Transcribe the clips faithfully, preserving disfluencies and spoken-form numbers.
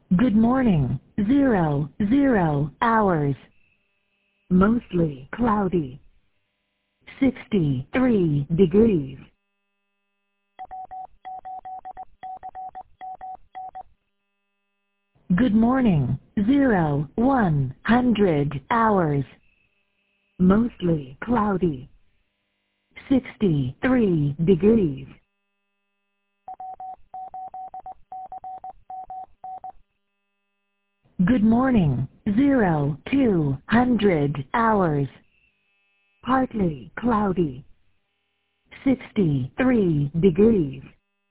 Good morning. Zero, zero hours. Mostly cloudy. sixty-three degrees. Good morning. Zero, one hundred hours. Mostly cloudy. sixty-three degrees. Good morning. Zero, two hundred hours. Partly cloudy. sixty-three degrees.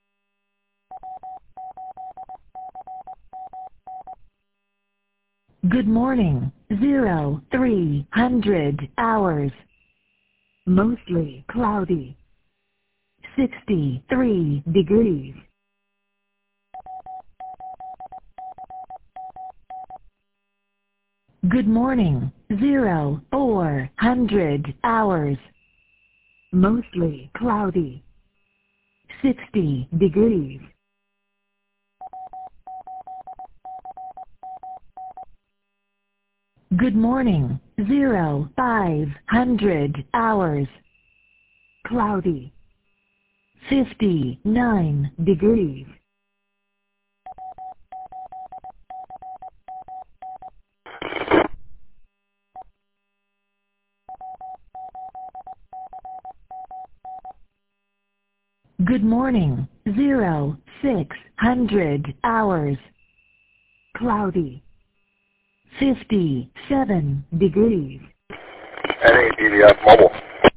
Good morning. Zero, three hundred hours. Mostly cloudy. sixty-three degrees. Good morning. Zero, four hundred hours. Mostly cloudy. sixty degrees. Good morning. Zero, five hundred hours. Cloudy. fifty-nine degrees. Good morning. Zero, six hundred hours. Cloudy. fifty-seven degrees. N A D V F Mobile.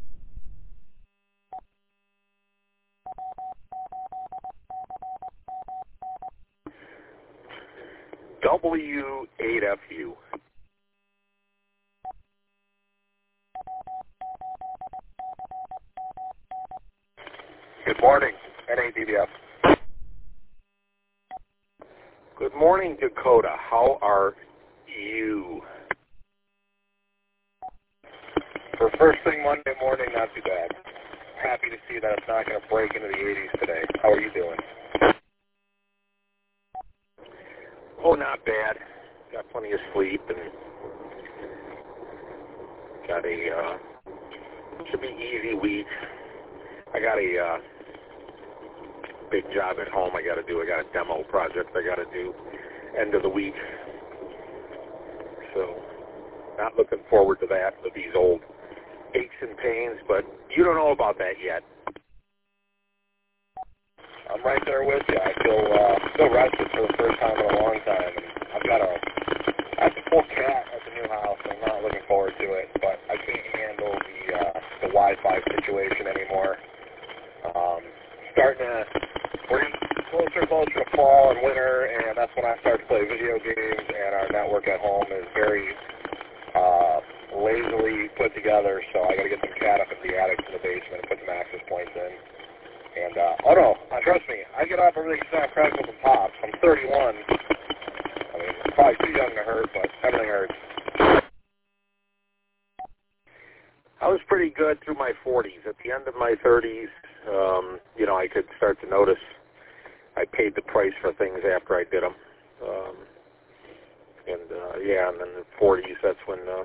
W eight F U. Good morning, N A D V F. Good morning, Dakota. How are you? For first thing Monday morning, not too bad. Happy to see that it's not going to break into the eighties today. How are you doing? Oh, not bad. Got plenty of sleep and got a, uh, should be easy week. I got a, uh, big job at home I got to do. I got a demo project I got to do end of the week. So, not looking forward to that with these old aches and pains, but you don't know about that yet. I'm right there with you. I feel uh, feel rested for the first time in a long time. And I've got a I have a full cat at the new house. I'm not looking forward to it, but I can't handle the uh, the Wi-Fi situation anymore. Um, starting to we're getting closer and closer to fall and winter, and that's when I start to play video games. And our network at home is very uh, lazily put together, so I got to get some cat up in the attic in the basement and put some access points in. And, uh, oh no, uh, trust me, I get up, everything's not crackles and pops. I'm thirty-one. I mean, I'm probably too young to hurt, but everything hurts. I was pretty good through my forties. At the end of my thirties, um, you know, I could start to notice I paid the price for things after I did them. Um, and, uh, yeah, and then the forties, that's when uh,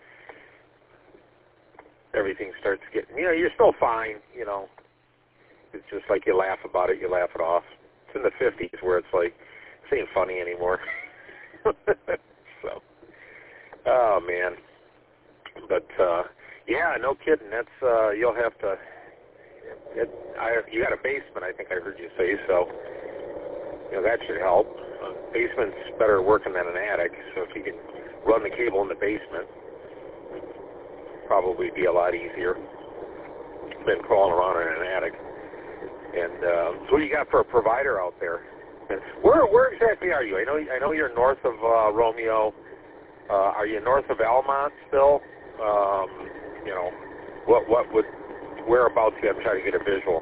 everything starts getting, you know, you're still fine, you know. It's just like you laugh about it, you laugh it off. It's in the fifties where it's like, this ain't funny anymore. So, oh man. But, uh, yeah, no kidding. That's, uh, you'll have to, it, I, you got a basement, I think I heard you say, so, you know, that should help. Uh, basement's better working than an attic, so if you can run the cable in the basement, probably be a lot easier than crawling around in an attic. And uh, so what do you got for a provider out there? And where where exactly are you? I know I know you're north of uh, Romeo. Uh, are you north of Almont still? Um, you know, what what would whereabouts you? I'm trying to get a visual.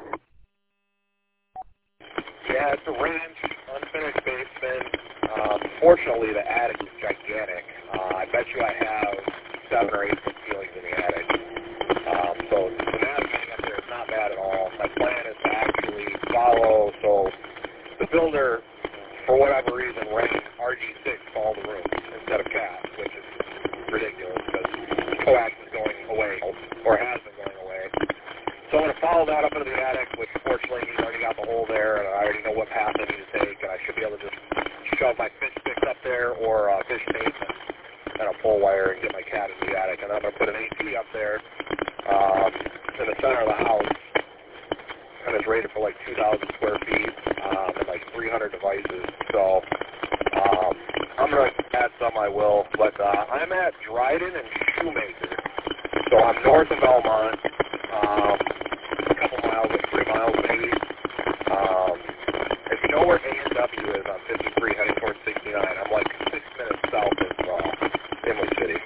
Yeah, it's a ranch, unfinished basement. Um, fortunately, the attic is gigantic. Uh, I bet you I have seven or eight foot ceilings in the attic. Um, so the navigating up there is not bad at all. My plan is to actually follow. So the builder, for for whatever reason, renting R G six for all the rooms instead of CAS, which is ridiculous because coax is going away, or has been going away. So I'm going to follow that up into the attic, which fortunately he's already got the hole there, and I already know what path I need to take, and I should be able to just shove my fish sticks up there or uh, fish tape and, and a pole wire and get my cat into the attic. And then I'm going to put an A C up there um, in the center of the house, and it's rated for like two thousand square feet um, and like three hundred devices. So um, I'm going to add some, I will. But uh, I'm at Dryden and Shoemaker. So I'm north of Belmont, um, a couple miles, like three miles maybe. Um, if you know where A and W is on fifty-three heading towards sixty-nine, I'm like six minutes south of uh, Imlay City.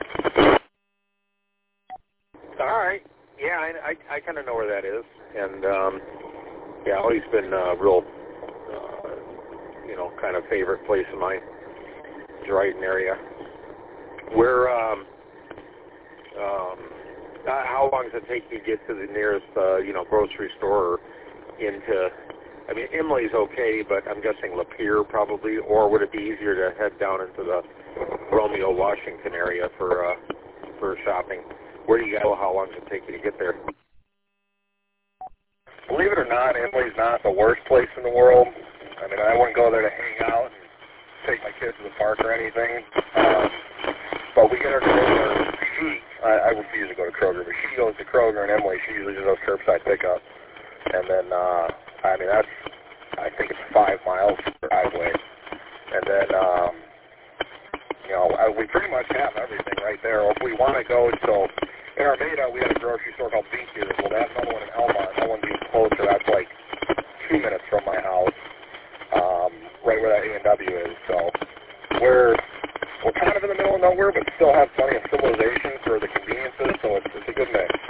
All right. Yeah, I, I, I kind of know where that is. And, um, yeah, always been a real, uh, you know, kind of favorite place of mine, Dryden area. Where, um, um, how long does it take you to get to the nearest, uh, you know, grocery store or into, I mean, Imlay's okay, but I'm guessing Lapeer probably, or would it be easier to head down into the Romeo, Washington area for, uh, for shopping? Where do you go? How long does it take you to get there? Believe it or not, Imlay's not the worst place in the world. I mean, I wouldn't go there to hang out and take my kids to the park or anything. Um, but we get her to Kroger. She, I, I refuse to go to Kroger, but she goes to Kroger in Imlay. She usually just does curbside pickup. And then, uh, I mean, that's, I think it's five miles driveway. And then, um, you know, I, we pretty much have everything right there. Or if we want to go, so in Armada, we had a grocery store called Beaches. Well, that's another one in Elmont. That one's even closer. That's like two minutes from my house, um, right where that A and W is. So we're we're kind of in the middle of nowhere, but still have plenty of civilization for the conveniences. So it's, it's a good mix.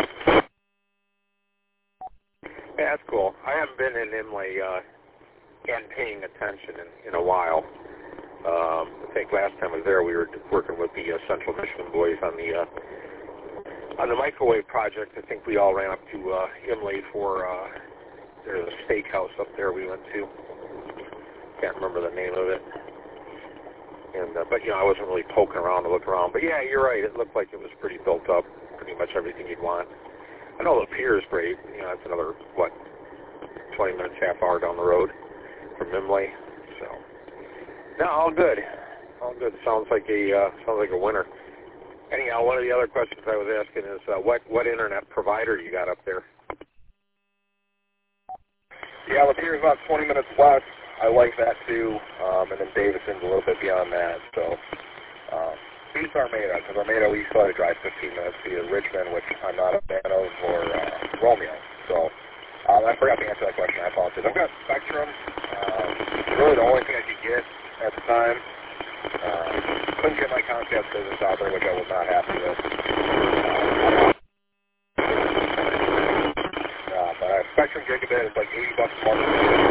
Yeah, that's cool. I haven't been in Imlay uh, and paying attention in, in a while. Um, I think last time I was there, we were working with the uh, Central Michigan boys on the uh, on the microwave project. I think we all ran up to uh, Imlay for uh, there's a steakhouse up there we went to. Can't remember the name of it. And uh, but you know, I wasn't really poking around to look around. But yeah, you're right. It looked like it was pretty built up, pretty much everything you'd want. I know Lapeer is great. You know, it's another what, twenty minutes, half hour down the road from Imlay. So. No, all good. All good. Sounds like a uh, sounds like a winner. Anyhow, one of the other questions I was asking is uh, what what internet provider you got up there? Yeah, Lapeer is about twenty minutes west. I like that too, um, and then Davison's a little bit beyond that. So um, beats Armada, because Armada we still had to drive fifteen minutes to Richmond, which I'm not a fan of, or uh, Romeo. So um, I forgot to answer that question. I apologize. I've got Spectrum. Um, it's really the only thing I could get at the time. Uh, couldn't get my Comcast business out there, which I was not happy with. Uh, but uh, Spectrum Gigabit is like eighty bucks a month.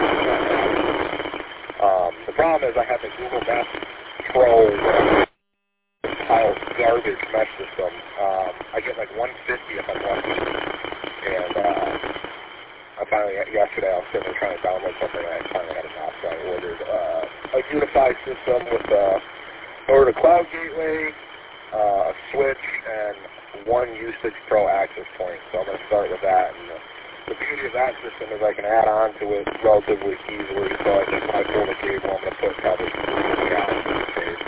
Um, the problem is I have the Google Nest Pro pile garbage mesh system. Um, I get like one fifty if I'm lucky. And uh, I finally, yesterday I was sitting there trying to download something and I finally had enough, so I ordered uh, a unified system with uh, ordered a cloud gateway, uh, a switch, and one U six Pro access point. So I'm going to start with that. And the, the beauty of that system is I can add on to it relatively easily. So I think when I pull the cable, I'm going to put probably three gallons in the case.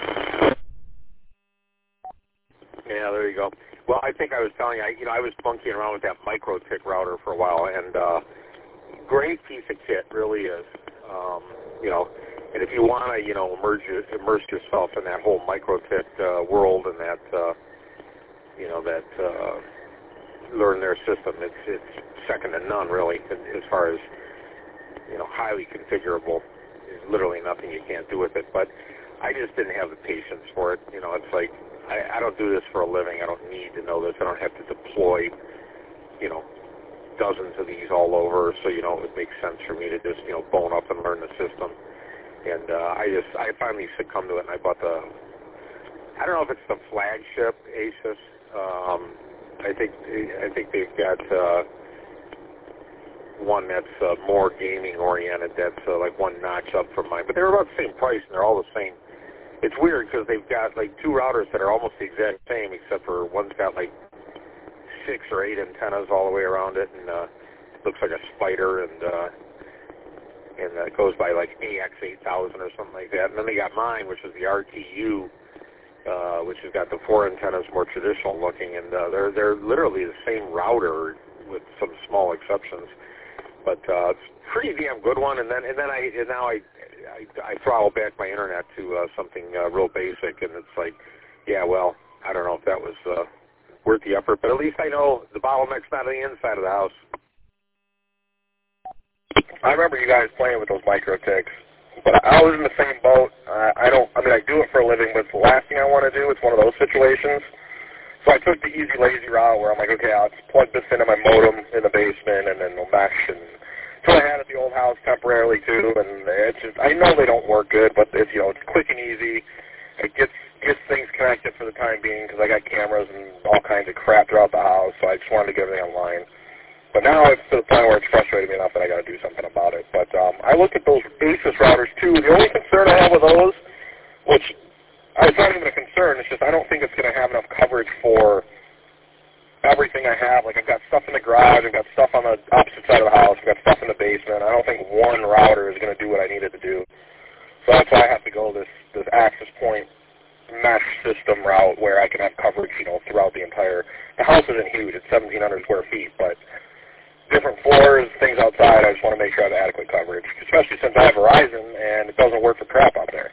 Yeah, there you go. Well, I think I was telling you, I, you know, I was monkeying around with that MikroTik router for a while, and uh, great piece of kit, really is. Um, you know, and if you want to, you know, immerse, immerse yourself in that whole MikroTik uh, world and that, uh, you know, that uh, learn their system, it's it's second to none, really, as far as, you know, highly configurable. There's literally nothing you can't do with it. But I just didn't have the patience for it. You know, it's like I, I don't do this for a living. I don't need to know this. I don't have to deploy, you know, dozens of these all over. So, you know, it would make sense for me to just, you know, bone up and learn the system. And uh, I just, I finally succumbed to it, and I bought the, I don't know if it's the flagship Asus. Um, I think, I think they've got, uh, one that's uh, more gaming oriented. That's uh, like one notch up from mine, but they're about the same price and they're all the same. It's weird because they've got like two routers that are almost the exact same, except for one's got like six or eight antennas all the way around it, and uh, looks like a spider, and uh, and uh, it goes by like A X eight thousand or something like that. And then they got mine, which is the R T U, uh, which has got the four antennas, more traditional looking, and uh, they're they're literally the same router with some small exceptions. But uh, it's a pretty damn good one. And then and then I and now I I, I throttle back my internet to uh, something uh, real basic, and it's like, yeah, well, I don't know if that was uh, worth the effort, but at least I know the bottleneck's not on the inside of the house. I remember you guys playing with those micro ticks, but I was in the same boat. Uh, I don't, I mean, I do it for a living, but it's the last thing I want to do. It's one of those situations. So I took the easy, lazy route where I'm like, okay, I'll just plug this into my modem in the basement, and then they'll mesh. And so I had it at the old house temporarily too, and it's just, I know they don't work good, but it's, you know, it's quick and easy. It gets gets things connected for the time being because I got cameras and all kinds of crap throughout the house, so I just wanted to get everything online. But now it's to the point where it's frustrating me enough that I got to do something about it. But um, I looked at those Asus routers too. The only concern I have with those, which it's not even a concern, it's just I don't think it's going to have enough coverage for everything I have. Like I've got stuff in the garage, I've got stuff on the opposite side of the house, I've got stuff in the basement. I don't think one router is going to do what I needed to do. So that's why I have to go this this access point mesh system route where I can have coverage, you know, throughout the entire. The house isn't huge; it's seventeen hundred square feet, but different floors, things outside. I just want to make sure I have adequate coverage, especially since I have Verizon and it doesn't work for crap out there.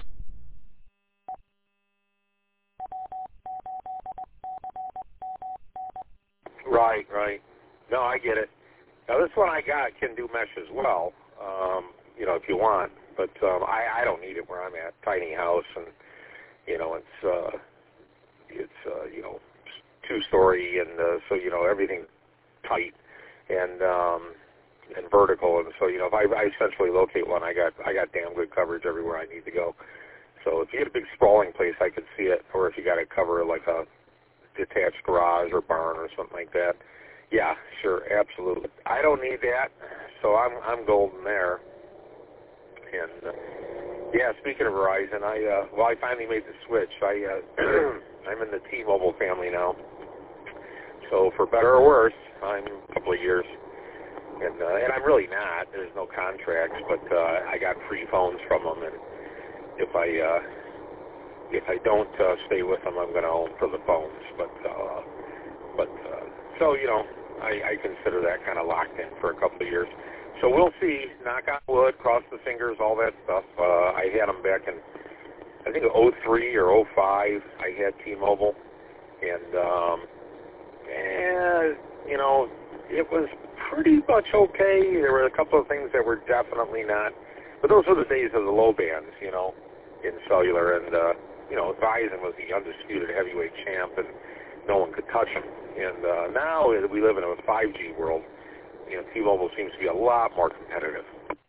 Right, right. No, I get it. Now this one I got can do mesh as well, um, you know, if you want. But um, I, I don't need it where I'm at. Tiny house, and you know, it's uh, it's uh, you know, two story, and uh, so you know everything's tight and um, and vertical, and so you know if I, I essentially locate one, I got I got damn good coverage everywhere I need to go. So if you get a big sprawling place, I could see it, or if you got to cover like a detached garage or barn or something like that, yeah, sure, absolutely. I don't need that, so I'm I'm golden there. And uh, yeah, speaking of Verizon, I uh, well, I finally made the switch. I uh, I'm in the T-Mobile family now. So for better or worse, I'm a couple of years, and uh, and I'm really not. There's no contracts, but uh, I got free phones from them, and if I uh, if I don't uh, stay with them, I'm going to own for the phones. But uh, but uh, so you know, I, I consider that kind of locked in for a couple of years. So we'll see. Knock on wood, cross the fingers, all that stuff. Uh, I had them back in, I think, oh three or oh five. I had T-Mobile, and um, and you know, it was pretty much okay. There were a couple of things that were definitely not, but those were the days of the low bands, you know, in cellular, and uh, you know, Verizon was the undisputed heavyweight champ, and no one could touch him. And uh, now we live in a five G world. You know, T-Mobile seems to be a lot more competitive.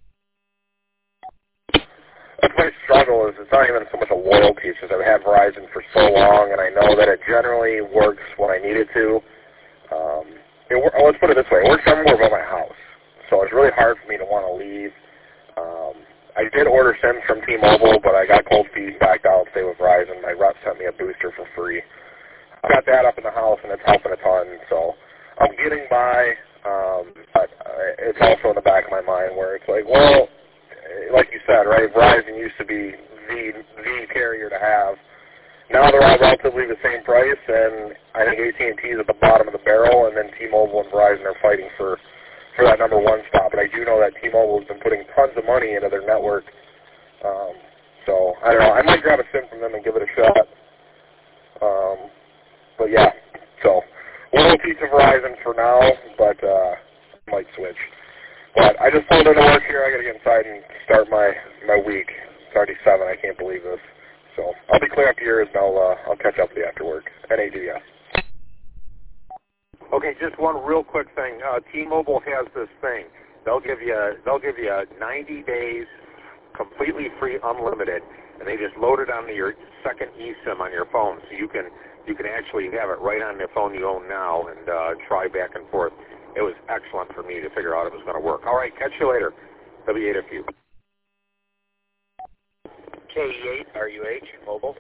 That's my struggle is it's not even so much a loyalty. It's just I've had Verizon for so long, and I know that it generally works when I need it to. Um, it, let's put it this way. It works everywhere but my house. So it's really hard for me to want to leave. Um, I did order SIMs from T-Mobile, but I got cold feet back out, stay with Verizon. My rep sent me a booster for free. I got that up in the house, and it's helping a ton. So I'm getting by. Um, but uh, it's also in the back of my mind where it's like, well, like you said, right, Verizon used to be the the carrier to have. Now they're all relatively the same price, and I think A T and T is at the bottom of the barrel, and then T-Mobile and Verizon are fighting for, for that number one spot. But I do know that T-Mobile has been putting tons of money into their network. Um, so, I don't know. I might grab a SIM from them and give it a shot. Um, but, yeah, so loyalty to Verizon for now, but uh, might switch. But I just pulled into work here. I got to get inside and start my, my week. It's already seven. I can't believe this. So I'll be clear after yours, and I'll, uh, I'll catch up with you after work. N A D S. Okay, just one real quick thing. Uh, T-Mobile has this thing. They'll give you they'll give you ninety days completely free, unlimited, and they just load it onto your second eSIM on your phone, so you can you can actually have it right on the phone you own now and uh, try back and forth. it was excellent for me to figure out it was going to work. All right, catch you later. W eight F U. K E eight R U H Mobile.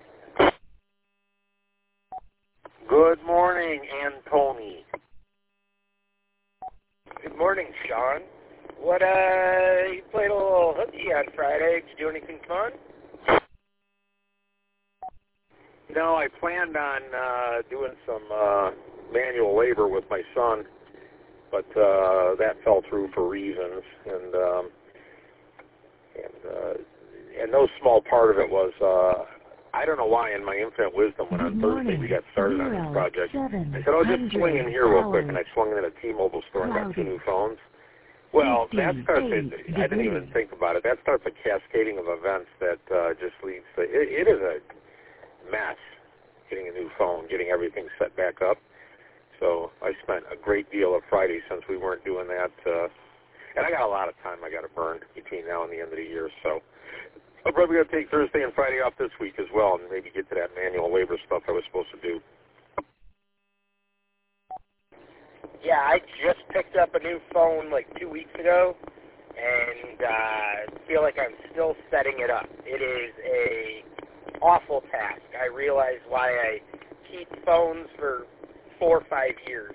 Good morning, Antony. Good morning, Sean. What, uh, you played a little hooky on Friday. Did you do anything fun? No, I planned on uh, doing some uh, manual labor with my son, but uh, that fell through for reasons, and um, and uh, and no small part of it was uh, I don't know why in my infinite wisdom when on Thursday we got started on this project, I said, oh, just swing in here real quick, and I swung in at a T-Mobile store and got two new phones. Well, that starts, I didn't even think about it, that starts a cascading of events that uh, just leads to, it, it is a mess getting a new phone, getting everything set back up. So I spent a great deal of Friday since we weren't doing that. Uh, and I got a lot of time I got to burn between now and the end of the year. So I'm probably going to take Thursday and Friday off this week as well and maybe get to that manual labor stuff I was supposed to do. Yeah, I just picked up a new phone like two weeks ago, and uh, feel like I'm still setting it up. It is a awful task. I realize why I keep phones for four or five years.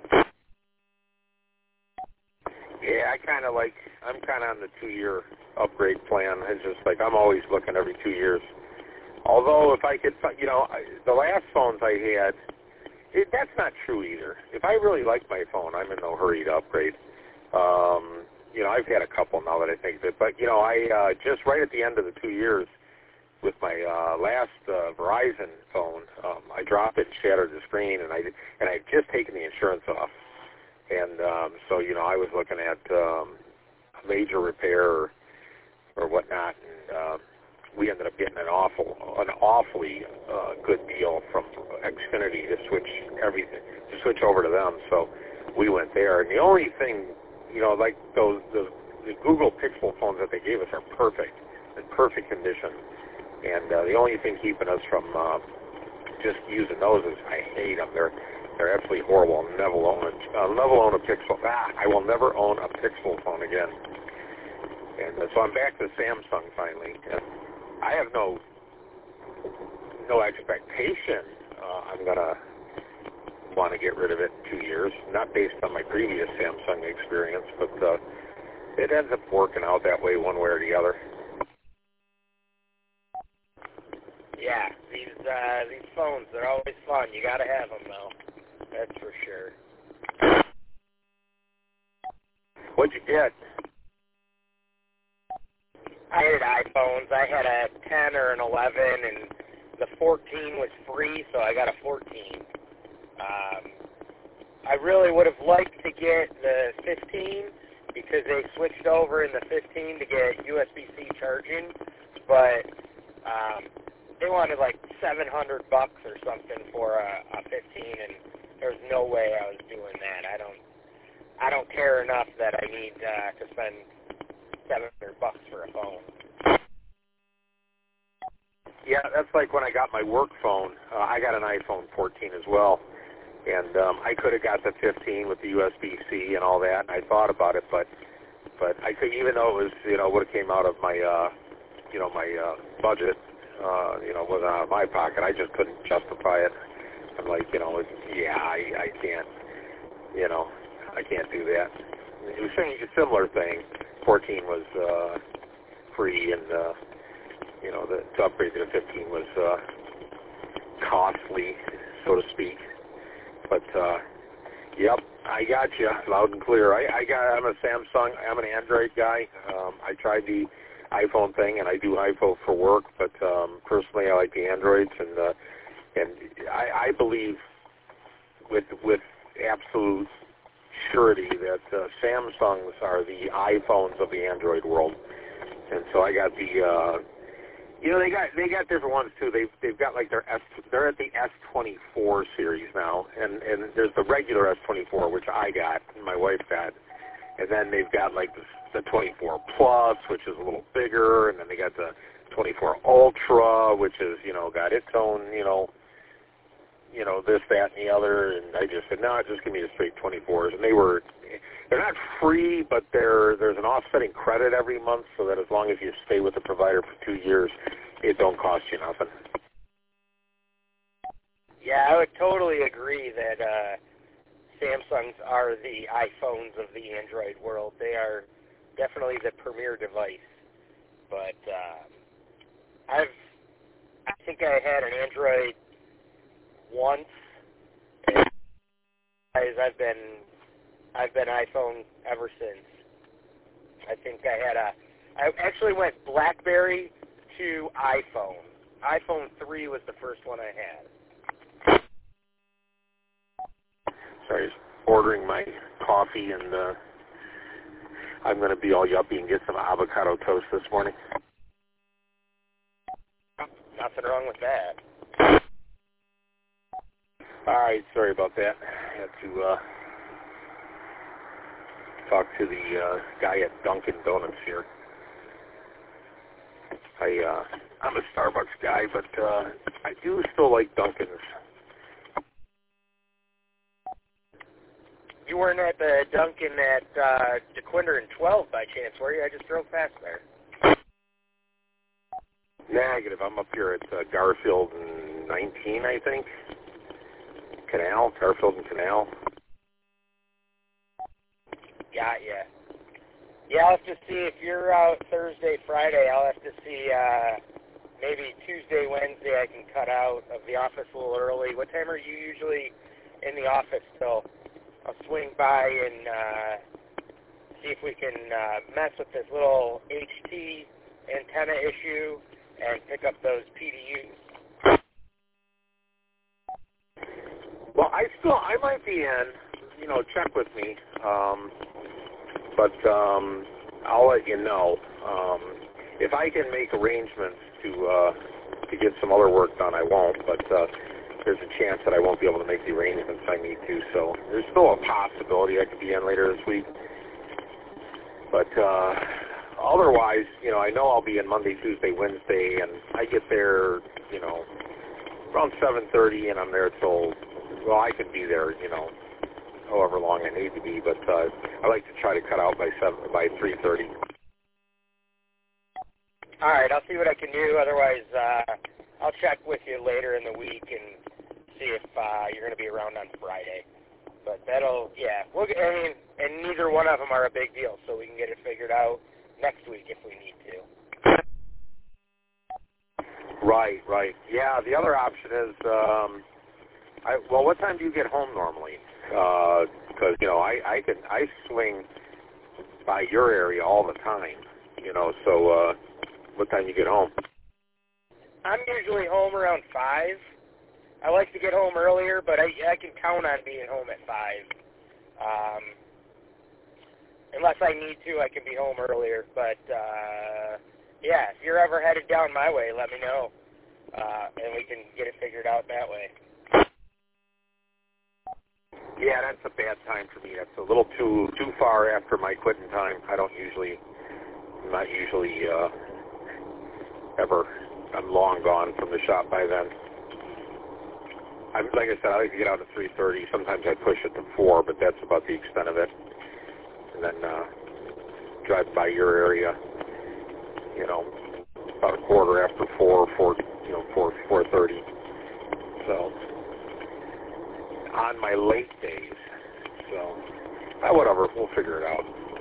Yeah, I kind of like, I'm kind of on the two-year upgrade plan. It's just like I'm always looking every two years. Although if I could, you know, I, the last phones I had, it, that's not true either. If I really like my phone, I'm in no hurry to upgrade. Um, you know, I've had a couple now that I think of it. But, you know, I uh, just right at the end of the two years with my uh, last uh, Verizon phone, um, I dropped it and shattered the screen, and I and I'd just taken the insurance off. And um, so, you know, I was looking at um, a major repair or, or whatnot, and uh, we ended up getting an awful, an awfully uh, good deal from Xfinity to switch everything, to switch over to them. So we went there, and the only thing, you know, like those the, the Google Pixel phones that they gave us are perfect, in perfect condition. And uh, the only thing keeping us from uh, just using those is I hate them. They're they're absolutely horrible. I'll never own a, I'll never own a Pixel. Ah, I will never own a Pixel phone again. And uh, so I'm back to Samsung finally. And I have no no expectation uh, I'm gonna want to get rid of it in two years. Not based on my previous Samsung experience, but uh, it ends up working out that way one way or the other. Yeah, these uh, these phones, they're always fun. You gotta have them, though. That's for sure. What'd you get? I hated iPhones. I had a ten or an eleven, and the fourteen was free, so I got a fourteen. Um, I really would have liked to get the fifteen because they switched over in the fifteen to get U S B C charging, but um, they wanted like seven hundred bucks or something for a, a fifteen, and there's no way I was doing that. I don't, I don't care enough that I need uh, to spend seven hundred bucks for a phone. Yeah, that's like when I got my work phone. Uh, I got an iPhone fourteen as well, and um, I could have got the fifteen with the U S B C and all that. And I thought about it, but but I could, even though it was, you know, would have came out of my uh, you know my uh, budget. Uh, you know, wasn't out of my pocket. I just couldn't justify it. I'm like, you know, yeah, I, I can't, you know, I can't do that. It was saying a similar thing. fourteen was uh, free, and uh, you know, the, to upgrade to the fifteen was uh, costly, so to speak. But uh, yep, I got you loud and clear. I, I got. I'm a Samsung. I'm an Android guy. Um, I tried the iPhone thing, and I do iPhone for work, but um, personally I like the Androids, and uh, and I, I believe with with absolute surety that uh, Samsungs are the iPhones of the Android world, and so I got the uh, you know they got they got different ones too. They've they've got like their S they're at the S twenty-four series now, and and there's the regular S twenty-four which I got and my wife got, and then they've got like the the twenty-four Plus, which is a little bigger, and then they got the twenty-four Ultra, which is, you know, got its own, you know, you know, this, that, and the other, and I just said, no, just give me the straight twenty-fours, and they were they're not free, but there there's an offsetting credit every month, so that as long as you stay with the provider for two years, it don't cost you nothing. Yeah, I would totally agree that uh, Samsungs are the iPhones of the Android world. They are definitely the premier device. But uh, I've, I think I had an Android once. And I've been, I've been iPhone ever since. I think I had a, I actually went BlackBerry to iPhone. iPhone three was the first one I had. Sorry, just ordering my coffee, and uh, I'm going to be all yuppie and get some avocado toast this morning. Nothing wrong with that. All right, sorry about that. I had to uh, talk to the uh, guy at Dunkin' Donuts here. I, uh, I'm a Starbucks guy, but uh, I do still like Dunkin's. You weren't at the Dunkin' at uh, DeQuinder and twelve by chance, were you? I just drove past there. Negative. I'm up here at uh, Garfield and nineteen, I think. Canal, Garfield and Canal. Got ya. Yeah, I'll have to see if you're out Thursday, Friday. I'll have to see uh, maybe Tuesday, Wednesday. I can cut out of the office a little early. What time are you usually in the office till? I'll swing by and uh, see if we can uh, mess with this little H T antenna issue and pick up those P D Us. Well, I still, I might be in, you know, check with me, um, but um, I'll let you know. Um, if I can make arrangements to uh, to get some other work done, I won't, but uh, there's a chance that I won't be able to make the arrangements I need to, so there's still a possibility I could be in later this week. But uh, otherwise, you know, I know I'll be in Monday, Tuesday, Wednesday, and I get there, you know, around seven thirty, and I'm there till, well, I can be there, you know, however long I need to be, but uh, I like to try to cut out by seven, by three thirty. All right, I'll see what I can do. Otherwise, uh, I'll check with you later in the week and see if uh, you're going to be around on Friday. But that'll, yeah, we'll get, I mean, and neither one of them are a big deal, so we can get it figured out next week if we need to. Right, right. Yeah, the other option is, um, I, well, what time do you get home normally? Because, uh, you know, I, I can, I swing by your area all the time, you know, so uh, what time do you get home? I'm usually home around five. I like to get home earlier, but I, I can count on being home at five. Um, unless I need to, I can be home earlier. But, uh, yeah, if you're ever headed down my way, let me know, uh, and we can get it figured out that way. Yeah, that's a bad time for me. That's a little too too far after my quitting time. I don't usually, I'm not usually uh, ever, I'm long gone from the shop by then. I'm, like I said, I like to get out at three thirty. Sometimes I push it to four, but that's about the extent of it. And then uh, drive by your area, you know, about a quarter after four, four, you know, four, four thirty. So on my late days. So uh, whatever, we'll figure it out.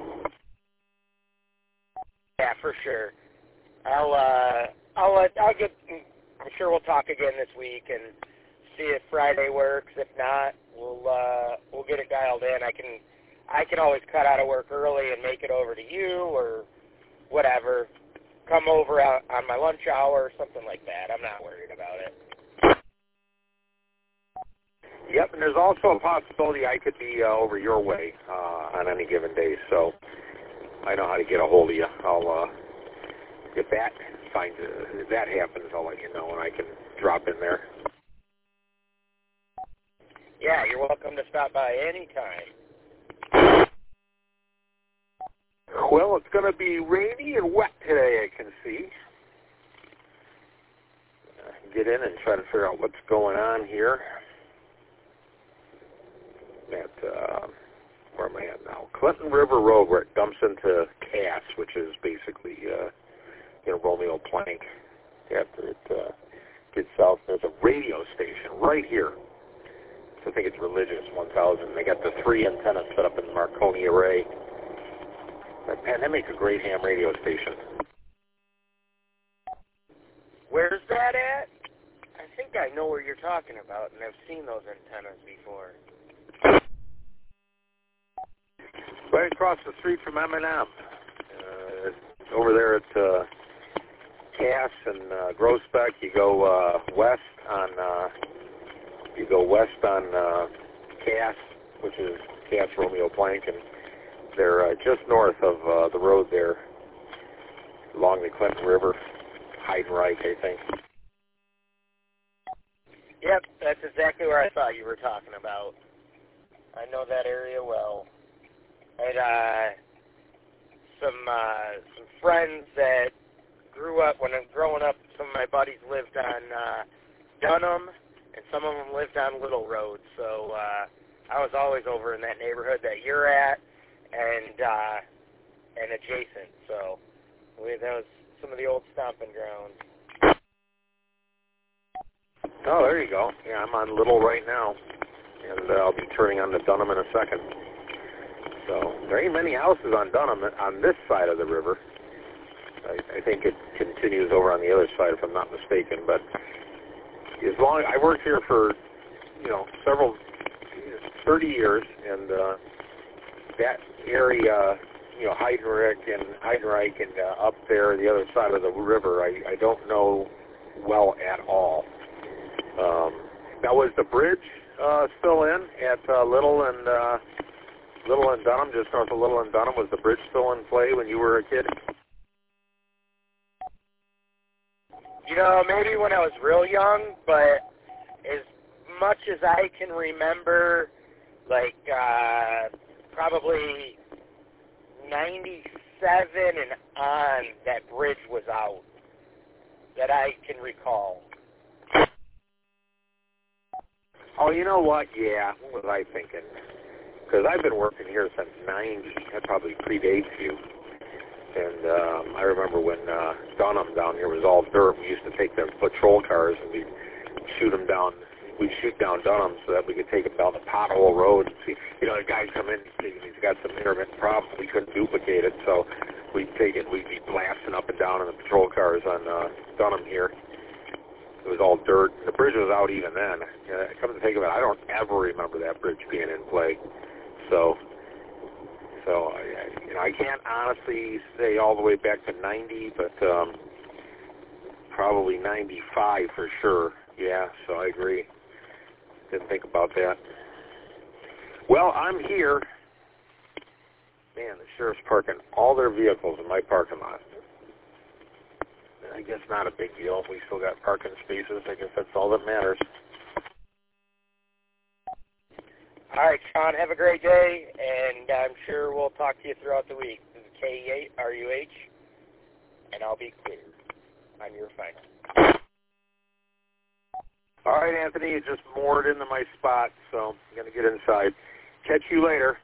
Yeah, for sure. I'll uh, I'll let, I'll get. I'm sure we'll talk again this week and see if Friday works. If not, we'll uh, we'll get it dialed in. I can I can always cut out of work early and make it over to you or whatever. Come over out on my lunch hour or something like that. I'm not worried about it. Yep, and there's also a possibility I could be uh, over your way uh, on any given day. So I know how to get a hold of you. I'll uh, if that finds uh, if that happens, I'll let you know, and I can drop in there. Yeah, you're welcome to stop by anytime. Well, it's going to be rainy and wet today, I can see. Uh, get in and try to figure out what's going on here. At uh, where am I at now? Clinton River Road, where it dumps into Cass, which is basically, uh, you know, Romeo Plank. After it uh, gets south, there's a radio station right here. So I think it's Religious one thousand. They got the three antennas set up in the Marconi array. But, man, they make a great ham radio station. Where's that at? I think I know where you're talking about, and I've seen those antennas before. Right across the street from M and M. Uh, over there at uh, Cass and uh, Groesbeck, you go uh, west on uh, you go west on uh, Cass, which is Cass Romeo Plank, and they're uh, just north of uh, the road there, along the Clinton River, Heidenreich, I think. Yep, that's exactly where I thought you were talking about. I know that area well. I had uh, some uh, some friends that grew up, when I'm growing up, some of my buddies lived on uh, Dunham, and some of them lived on Little Road. So uh, I was always over in that neighborhood that you're at, and uh, and adjacent. So we, that was some of the old stomping grounds. Oh, there you go. Yeah, I'm on Little right now, and uh, I'll be turning on to Dunham in a second. So there ain't many houses on Dunham on this side of the river. I, I think it continues over on the other side, if I'm not mistaken. But as long I worked here for, you know, several, thirty years, and uh, that area, you know, Heidenreich and Heidenreich and uh, up there, the other side of the river, I, I don't know well at all. Um, now, was the bridge uh, still in at uh, Little and uh, Little and Dunham, just north of Little and Dunham? Was the bridge still in play when you were a kid? You know, maybe when I was real young, but as much as I can remember, like uh, probably ninety-seven and on, that bridge was out, that I can recall. Oh, you know what? Yeah, what was I thinking? Because I've been working here since ninety. That probably predates you. And um, I remember when uh, Dunham down here was all dirt, we used to take the patrol cars and we'd shoot them down. We'd shoot down Dunham so that we could take them down the pothole road. And see, you know, the guy come in, he's got some intermittent problem. We couldn't duplicate it, so we'd take it. We'd be blasting up and down in the patrol cars on uh, Dunham here. It was all dirt. The bridge was out even then. Uh, come to think of it, I don't ever remember that bridge being in play. So, so I, you know, I can't honestly say all the way back to ninety, but um, probably ninety-five for sure. Yeah, so I agree. Didn't think about that. Well, I'm here. Man, the sheriff's parking all their vehicles in my parking lot. I guess not a big deal. We still got parking spaces. I guess that's all that matters. All right, Sean, have a great day, and I'm sure we'll talk to you throughout the week. This is K E eight R U H, and I'll be clear on your final. All right, Anthony, you just moored into my spot, so I'm going to get inside. Catch you later.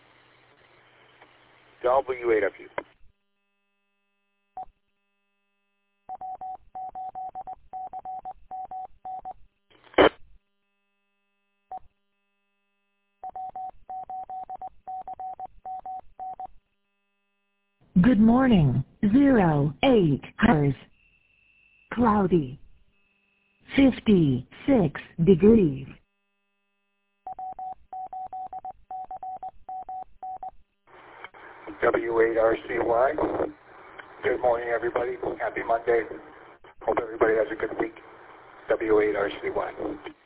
W eight F U. Good morning, zero eight hours. Cloudy. fifty-six degrees. W eight R C Y. Good morning, everybody. Happy Monday. Hope everybody has a good week. W eight R C Y.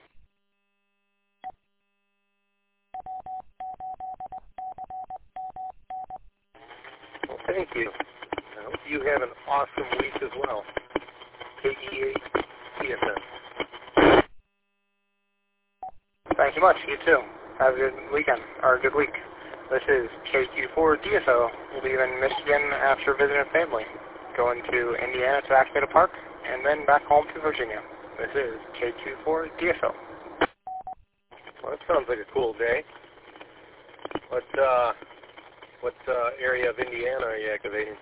Well, thank you. I hope you have an awesome week as well. K E eight T S N. Thank you much. You too. Have a good weekend, or a good week. This is K Q four D S O. We'll be in Michigan after visiting family. Going to Indiana to Academy Park, and then back home to Virginia. This is K Q four D S O. Well, that sounds like a cool day. What uh, what uh, area of Indiana are you activating?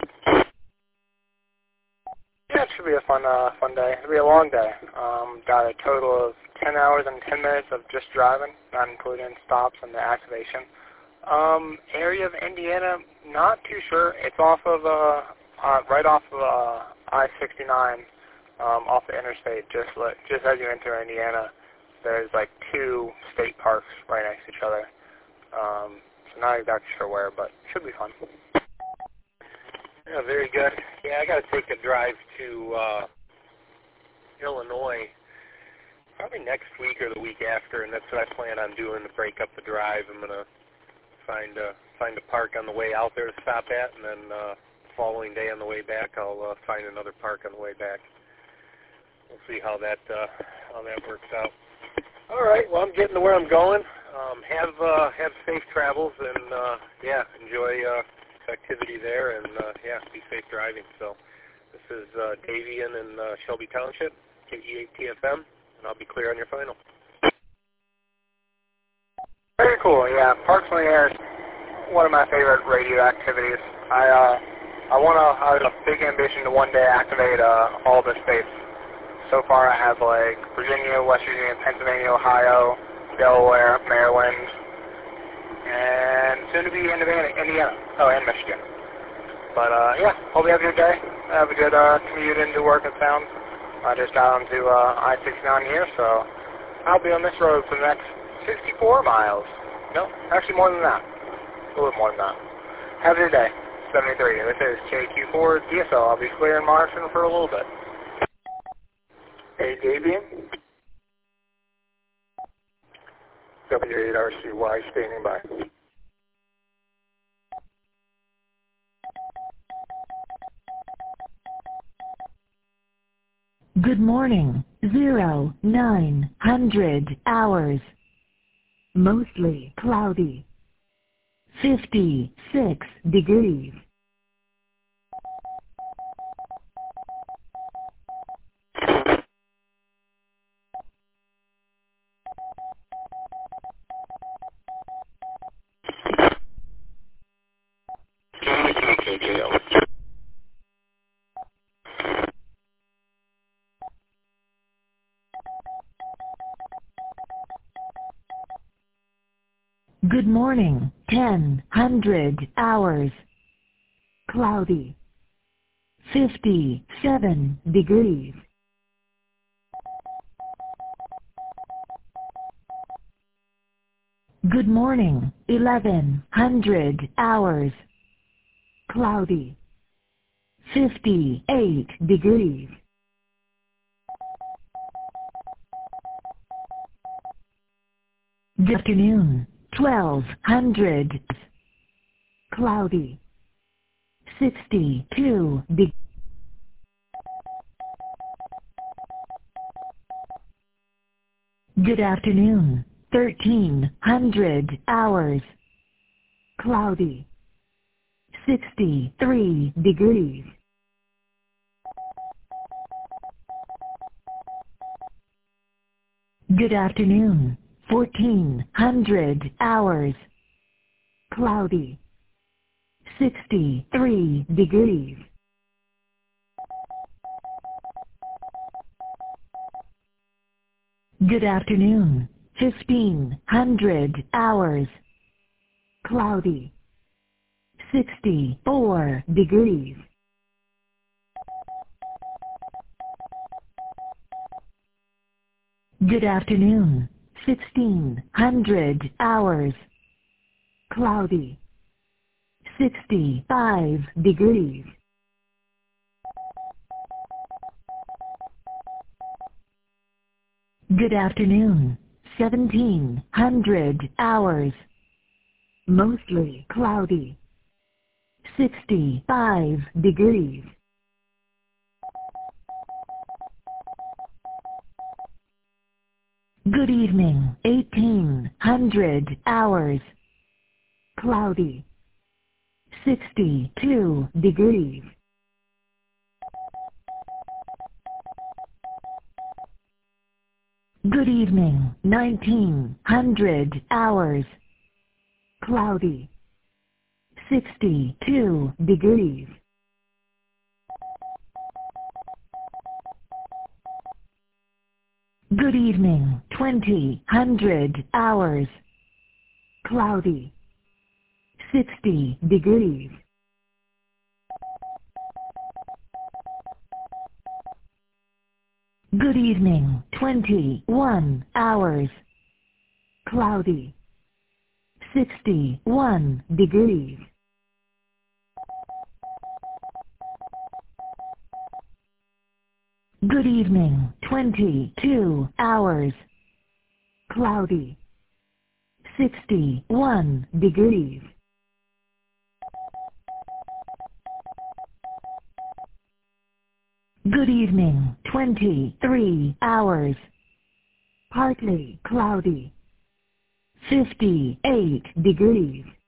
Yeah, it should be a fun, uh, fun day. It'll be a long day. Um, got a total of ten hours and ten minutes of just driving, not including stops and the activation. Um, area of Indiana, not too sure. It's off of, uh, uh right off of uh, I sixty-nine, um, off the interstate. Just like, just as you enter Indiana, there's like two state parks right next to each other. Um, so not exactly sure where, but should be fun. Yeah, very good. Yeah, I got to take a drive to uh, Illinois probably next week or the week after, and that's what I plan on doing to break up the drive. I'm going to find a, find a park on the way out there to stop at, and then uh, the following day on the way back, I'll uh, find another park on the way back. We'll see how that uh, how that works out. All right, well, I'm getting to where I'm going. Um, have uh, have safe travels, and uh, yeah, enjoy Uh, activity there, and uh, yeah, be safe driving. So this is uh, Davian in uh, Shelby Township, K E eight T F M, and I'll be clear on your final. Very cool. Yeah, Parks on the Air is one of my favorite radio activities. I uh, I want to. I have a big ambition to one day activate uh, all the states. So far, I have like Virginia, West Virginia, Pennsylvania, Ohio, Delaware, Maryland, and soon to be Indiana, Indiana. Oh, and Michigan. But uh, yeah, hope you have a good day. Have a good uh, commute into work and sound. I just got onto uh, I sixty-nine here, so I'll be on this road for the next sixty-four miles. No, actually more than that. A little bit more than that. Have a good day. seventy-three. This is K Q four D S O. I'll be clearing Morrison for a little bit. Hey, Davian. W eight R C Y standing by. Good morning, zero, nine hundred hours. Mostly cloudy. fifty-six degrees. Good morning, ten hundred hours. Cloudy. fifty-seven degrees. Good morning, eleven hundred hours. Cloudy. fifty-eight degrees. Good afternoon, twelve hundred. Cloudy. sixty-two degrees. Good afternoon, thirteen hundred hours. Cloudy. sixty-three degrees. Good afternoon, fourteen hundred hours. Cloudy. sixty-three degrees. Good afternoon, fifteen hundred hours. Cloudy. sixty-four degrees. Good afternoon, sixteen hundred hours. Cloudy. sixty-five degrees. Good afternoon, seventeen hundred hours. Mostly cloudy. sixty-five degrees. Good evening, eighteen hundred hours. Cloudy. sixty-two degrees. Good evening, nineteen hundred hours. Cloudy. sixty-two degrees. Good evening, twenty hundred hours. Cloudy. sixty degrees. Good evening, twenty-one hours. Cloudy. sixty-one degrees. Good evening, twenty-two hours. Cloudy. sixty-one degrees. Good evening, twenty-three hours. Partly cloudy. fifty-eight degrees.